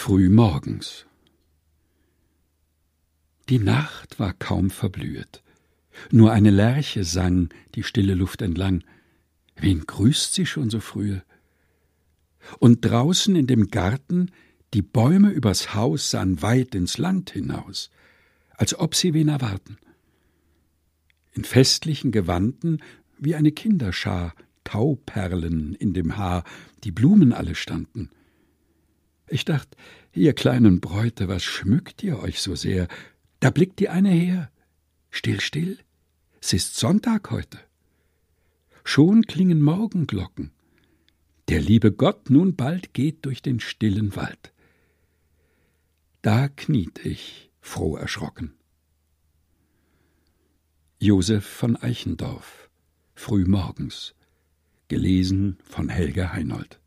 Frühmorgens. Die Nacht war kaum verblühet. Nur eine Lerche sang die stille Luft entlang. Wen grüßt sie schon so frühe? Und draußen in dem Garten, die Bäume übers Haus sahen weit ins Land hinaus, als ob sie wen erwarten. In festlichen Gewanden, wie eine Kinderschar, Tauperlen in dem Haar, die Blumen alle standen. Ich dacht, ihr kleinen Bräute, was schmückt ihr euch so sehr? Da blickt die eine her. Still, still, es ist Sonntag heute. Schon klingen Morgenglocken. Der liebe Gott nun bald geht durch den stillen Wald. Da kniet ich, froh erschrocken. Josef von Eichendorff, Frühmorgens, gelesen von Helga Heinold.